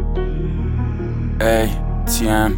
ATM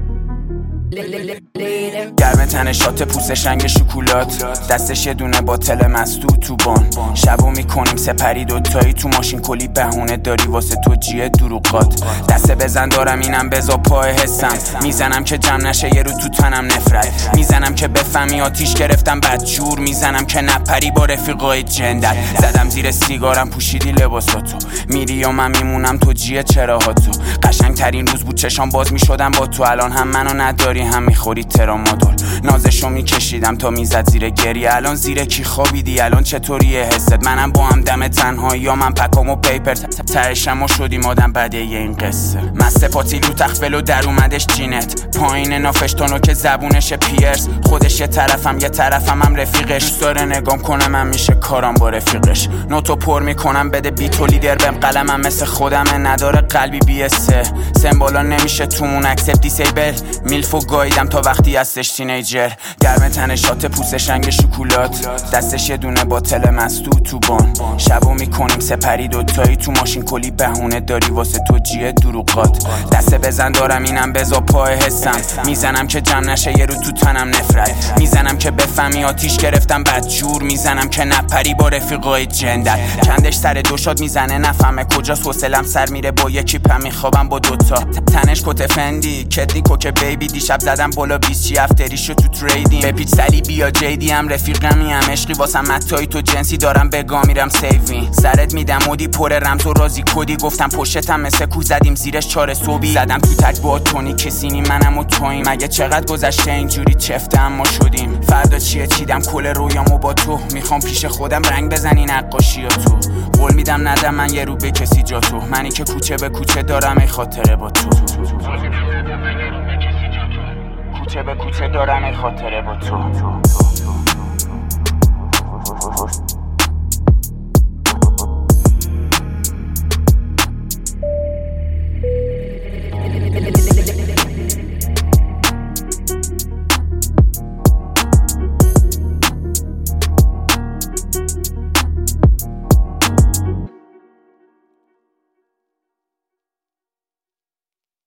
گرم تن شات پوست شنگ شکولات، دستش یه دونه باتل مسدود تو بان. شبو میکنیم سپری دوتایی تو ماشین، کلی بهونه داری واسه تو جیه دروغات. دسته بزن دارم اینم بزا پای حسم، میزنم که جمع نشه یه رو تو تنم نفرت، میزنم که بفهمی آتیش گرفتم بدجور، میزنم که نپری با رفیقای جندر. زدم زیر سیگارم پوشیدی لباساتو، میری و من میمونم تو جیه چراهاتو. قشنگ ترین روز بود چشام باز میشدم با تو، الان هم منو نداری هم میخوری ترامادول. نازشو میکشیدم تا میزد زیر گریه، الان زیر کی خوابیدی؟ الان چطوریه حست؟ منم با هم دم تنهایی یا من پکامو پیپر ترشم و شدیم آدم بده این قصه. مست پاتیلو تخفلو در اومدش جینت، پایین نافشتانو که زبونش پیرس، خودش یه طرفم هم رفیقش. داره نگام کنه من میشه کارم با رفیقش. نوتو پر میکنم بده بیتو لیدر بهم، قلمم مثل خودمه نداره قلبی بیسه. سمبولا نمیشه تومون اکسپت دیسیبل، میلفو گاییدم تا وقتی هستش تینیجر. گرم تن شات پوست شنگ شکولات، دستش یه دونه باتل مسدود تو بان. شبو میکنیم سپری دوتایی تو ماشین، کلی بهونه داری واسه تو جیه دروغات. دسته بزن دارم اینم بزا پای حسم، میزنم که جمع نشه یه رو تو تنم نفرت، میزنم که بفهمی آتیش گرفتم بدجور، میزنم که نپری با رفیقای جندر. کندش سر دوشاد میزنه نفهمه کجاست، حوصلم سر میره با یکی پم میخوابم با دوتا. تنش کت فندی کدنی کوکه بیبی، دیشب زدم بالا 20 افتریشو تو تریدینگ. به پیچ سلی بیا جیدی هم رفیقمی هم عشقی واسم متایی تو جنسی دارم بگا میرم سیوین. سرت میدم مودی پر رمز و رازی کدی، گفتم پشتم مثل کو زدیم زیرش 4 صبحی. زدم تو تک با تونی کسینی منم و توییم، مگه چقدر گذشته اینجوری چفته اما شدیم. فردا چیه چیدم کل رویامو با تو، میخوام پیش خودم رنگ بزنی نقاشی ها تو. قول میدم ندم من یه رو به کسی جا تو، منی که کوچه به کوچه دارم ای خاطره با تو. کوچه به کوچه دارم ای خاطره با تو.